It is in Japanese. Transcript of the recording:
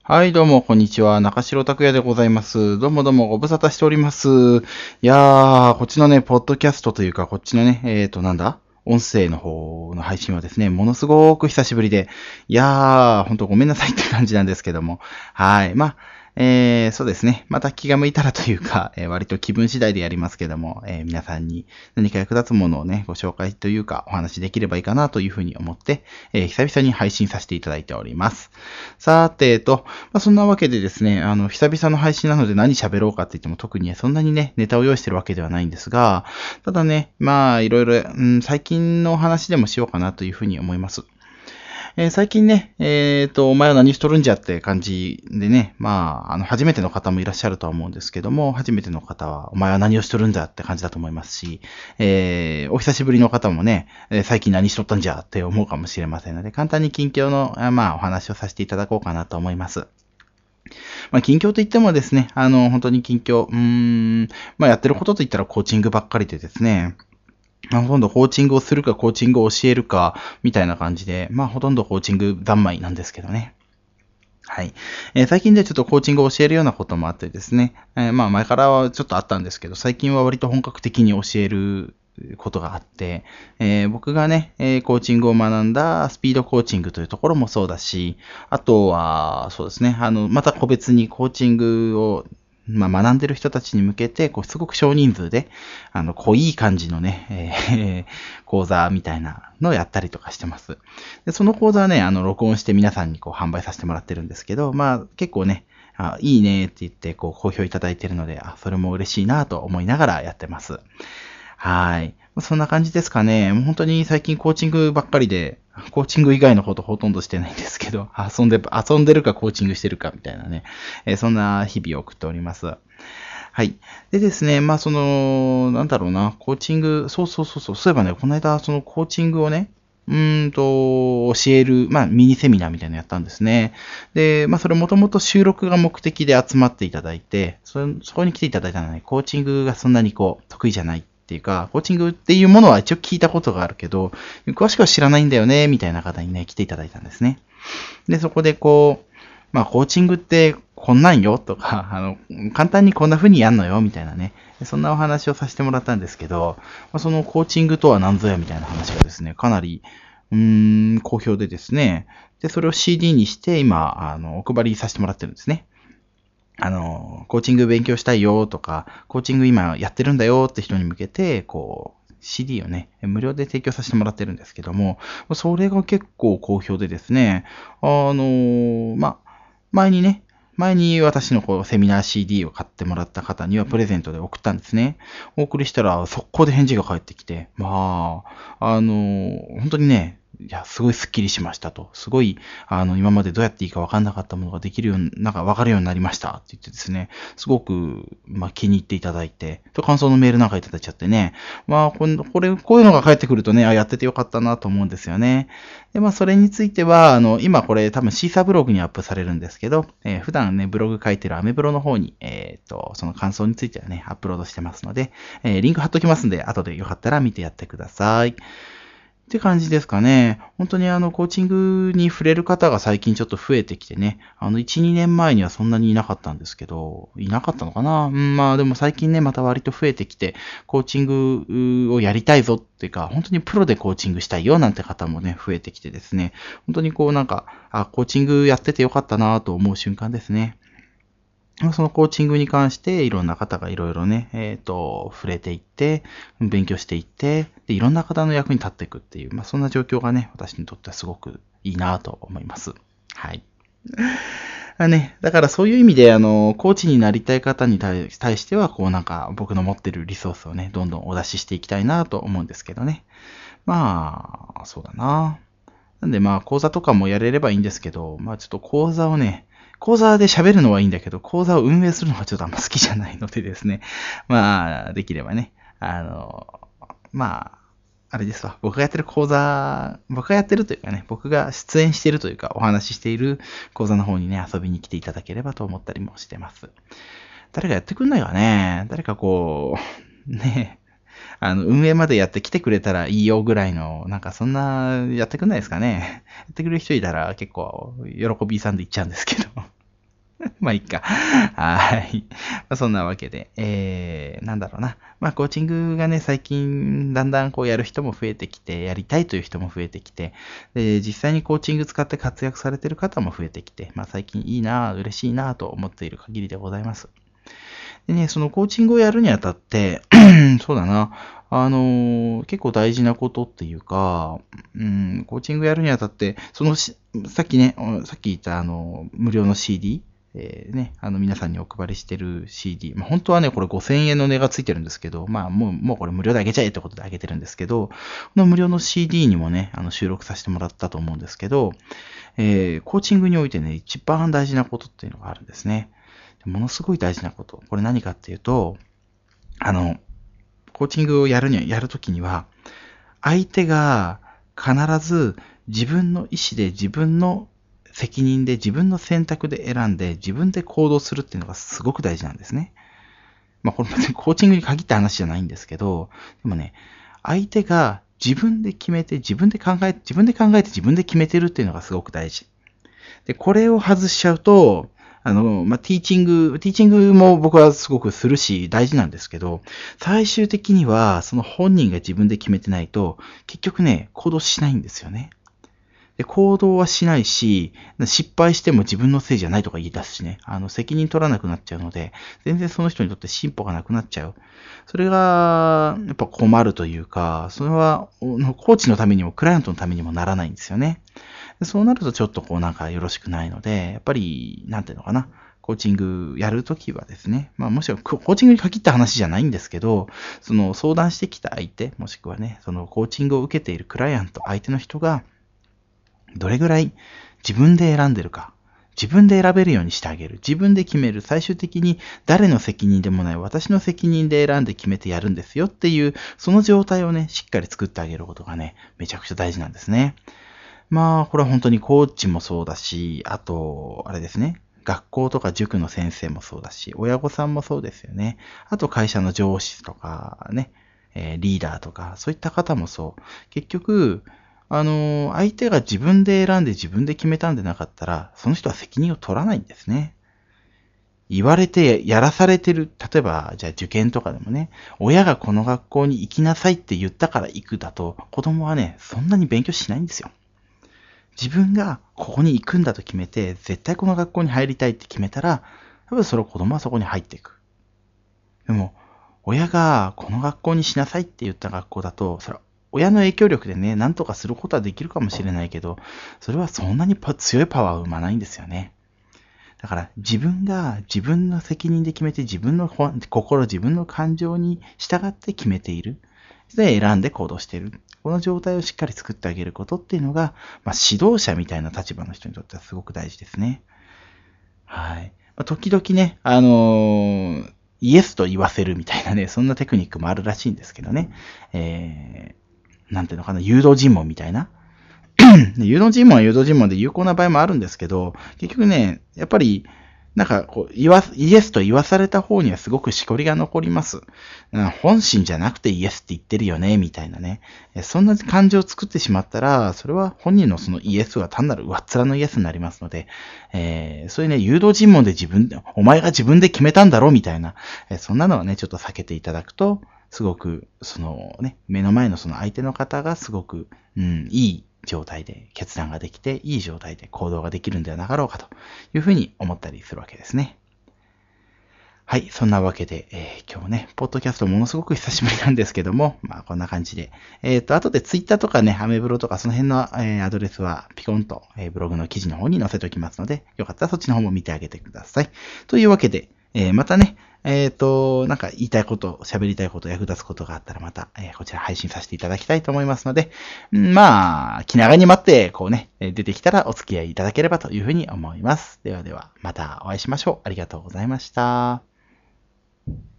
はい、どうも、こんにちは。中城拓也でございます。どうもどうも、ご無沙汰しております。いやー、こっちのね、ポッドキャストというか、こっちのね、音声の方の配信はですね、ものすごく久しぶりで、いやー、ほんとごめんなさいって感じなんですけども、はい。そうですね。また気が向いたらというか、割と気分次第でやりますけども、皆さんに何か役立つものをね、ご紹介というか、お話できればいいかなというふうに思って、久々に配信させていただいております。さてそんなわけでですね、久々の配信なので何喋ろうかって言っても特にそんなにね、ネタを用意してるわけではないんですが、ただね、いろいろ、最近のお話でもしようかなというふうに思います。最近ね、お前は何しとるんじゃって感じでね、初めての方もいらっしゃるとは思うんですけども、初めての方は、お前は何をしとるんだって感じだと思いますし、お久しぶりの方もね、最近何しとったんじゃって思うかもしれませんので、簡単に近況の、お話をさせていただこうかなと思います。近況といってもですね、本当に近況、やってることといったらコーチングばっかりでですね、ほとんどコーチングをするか、コーチングを教えるか、みたいな感じで、ほとんどコーチング三昧なんですけどね。はい。最近でちょっとコーチングを教えるようなこともあってですね、前からはちょっとあったんですけど、最近は割と本格的に教えることがあって、僕がね、コーチングを学んだスピードコーチングというところもそうだし、あとは、そうですね、また個別にコーチングを学んでる人たちに向けて、すごく少人数で、濃い感じのね、講座みたいなのをやったりとかしてます。で、その講座はね、録音して皆さんに販売させてもらってるんですけど、結構ね、いいねって言って、好評いただいてるので、それも嬉しいなと思いながらやってます。はい。そんな感じですかね。もう本当に最近コーチングばっかりで、コーチング以外のことほとんどしてないんですけど、遊んでるかコーチングしてるかみたいなね、そんな日々を送っております。はい。でですね、なんだろうな、コーチング、そういえばね、この間、そのコーチングをね、教える、ミニセミナーみたいなのやったんですね。で、それもともと収録が目的で集まっていただいて、そこに来ていただいたのはね、コーチングがそんなに得意じゃないっていうか、コーチングっていうものは一応聞いたことがあるけど、詳しくは知らないんだよね、みたいな方にね、来ていただいたんですね。で、そこでコーチングってこんなんよとか、簡単にこんな風にやんのよ、みたいなね。そんなお話をさせてもらったんですけど、そのコーチングとは何ぞやみたいな話がですね、かなり、好評でですね。で、それを CD にして今、お配りさせてもらってるんですね。コーチング勉強したいよとか、コーチング今やってるんだよって人に向けて、CD をね、無料で提供させてもらってるんですけども、それが結構好評でですね、前にね、前に私のセミナー CD を買ってもらった方にはプレゼントで送ったんですね。お送りしたら速攻で返事が返ってきて、本当にね、いや、すごいスッキリしましたと。すごい、今までどうやっていいか分かんなかったものができるように、なんか分かるようになりましたって言ってですね、すごく、気に入っていただいて、感想のメールなんかいただいちゃってね、こういうのが返ってくるとね、やっててよかったなと思うんですよね。で、それについては、今これ多分シーサーブログにアップされるんですけど、普段ね、ブログ書いてるアメブロの方に、その感想についてはね、アップロードしてますので、リンク貼っときますんで、後でよかったら見てやってください。って感じですかね。本当にコーチングに触れる方が最近ちょっと増えてきてね、1、2年前にはそんなにいなかったんですけど、いなかったのかなでも最近ね、また割と増えてきて、コーチングをやりたいぞっていうか、本当にプロでコーチングしたいよなんて方もね、増えてきてですね、本当にコーチングやっててよかったなと思う瞬間ですね。そのコーチングに関していろんな方がいろいろね、触れていって、勉強していって、で、いろんな方の役に立っていくっていう、そんな状況がね、私にとってはすごくいいなと思います。はい。だからそういう意味で、コーチになりたい方に対しては、僕の持ってるリソースをね、どんどんお出ししていきたいなと思うんですけどね。そうだな。なんで講座とかもやれればいいんですけど、ちょっと講座をね、講座で喋るのはいいんだけど、講座を運営するのがちょっとあんま好きじゃないのでですね。できればね、あれですわ。僕がやってる講座、僕がやってるというかね、僕が出演しているというか、お話ししている講座の方にね、遊びに来ていただければと思ったりもしてます。誰かやってくんないかね。誰かね、運営までやってきてくれたらいいよぐらいの、そんな、やってくんないですかね。やってくれる人いたら結構、喜びさんで言っちゃうんですけど。 まあいいか。はい。まあそんなわけで、なんだろうな。まあコーチングがね、最近だんだんこうやる人も増えてきて、やりたいという人も増えてきて、で、実際にコーチング使って活躍されている方も増えてきて、まあ最近いいな、嬉しいなと思っている限りでございます。でね、そのコーチングをやるにあたって、そうだな、結構大事なことっていうか、コーチングやるにあたって、さっきね、さっき言った無料の CD、皆さんにお配りしてる CD。まあ、本当はね、これ5000円の値がついてるんですけど、まあ、もうこれ無料であげちゃえってことであげてるんですけど、この無料の CD にもね、収録させてもらったと思うんですけど、コーチングにおいてね、一番大事なことっていうのがあるんですね。ものすごい大事なこと。これ何かっていうと、コーチングをやるときには、相手が必ず自分の意思で自分の責任で自分の選択で選んで自分で行動するっていうのがすごく大事なんですね。まあこれ別にコーチングに限った話じゃないんですけど、でもね、相手が自分で決めて自分で考えて自分で決めてるっていうのがすごく大事。で、これを外しちゃうと、ティーチングも僕はすごくするし大事なんですけど、最終的にはその本人が自分で決めてないと、結局ね、行動しないんですよね。で、行動はしないし、失敗しても自分のせいじゃないとか言い出すしね、責任取らなくなっちゃうので、全然その人にとって進歩がなくなっちゃう。それが、やっぱ困るというか、それは、コーチのためにもクライアントのためにもならないんですよね。そうなるとちょっとこうなんかよろしくないので、やっぱり、なんていうのかな。コーチングやるときはですね、まあもしろコーチングに限った話じゃないんですけど、その相談してきた相手、もしくはね、そのコーチングを受けているクライアント、相手の人が、どれぐらい自分で選んでるか、自分で選べるようにしてあげる。自分で決める。最終的に誰の責任でもない私の責任で選んで決めてやるんですよっていう、その状態をね、しっかり作ってあげることがね、めちゃくちゃ大事なんですね。まあ、これは本当にコーチもそうだし、あと、あれですね。学校とか塾の先生もそうだし、親御さんもそうですよね。あと会社の上司とかね、リーダーとか、そういった方もそう。結局、相手が自分で選んで自分で決めたんでなかったら、その人は責任を取らないんですね。言われてやらされてる。例えば、じゃあ受験とかでもね、親がこの学校に行きなさいって言ったから行くだと、子供はね、そんなに勉強しないんですよ。自分がここに行くんだと決めて、絶対この学校に入りたいって決めたら、多分それを子供はそこに入っていく。でも、親がこの学校にしなさいって言った学校だと、それは親の影響力でね、なんとかすることはできるかもしれないけど、それはそんなに強いパワーを生まないんですよね。だから自分が自分の責任で決めて自分の心、自分の感情に従って決めている。で、選んで行動している。この状態をしっかり作ってあげることっていうのが、指導者みたいな立場の人にとってはすごく大事ですね。はい。時々ね、イエスと言わせるみたいなね、そんなテクニックもあるらしいんですけどね。なんていうのかな、誘導尋問みたいな。誘導尋問は誘導尋問で有効な場合もあるんですけど、結局ね、やっぱり、なんかこう、イエスと言わされた方にはすごくしこりが残ります。本心じゃなくてイエスって言ってるよね、みたいなね。そんな感情を作ってしまったら、それは本人のそのイエスは単なる上っ面のイエスになりますので、そういうね、誘導尋問でお前が自分で決めたんだろ、みたいな、そんなのはね、ちょっと避けていただくと、すごく、目の前のその相手の方がすごく、いい状態で決断ができて、いい状態で行動ができるんではなかろうかというふうに思ったりするわけですね。はい。そんなわけで、今日ね、ポッドキャストものすごく久しぶりなんですけども、こんな感じで。後でツイッターとかね、アメブロとかその辺の、アドレスはピコンと、ブログの記事の方に載せておきますので、よかったらそっちの方も見てあげてください。というわけで、またね、なんか言いたいこと、喋りたいこと、役立つことがあったらまた、こちら配信させていただきたいと思いますので、気長に待って、こうね、出てきたらお付き合いいただければというふうに思います。ではでは、またお会いしましょう。ありがとうございました。